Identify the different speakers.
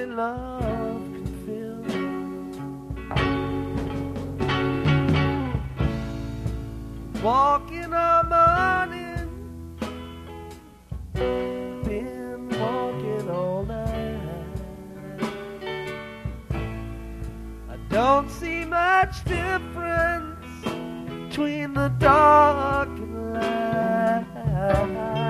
Speaker 1: only love can fill. Walking on morning, been walking all night. I don't see much difference between the dark and light.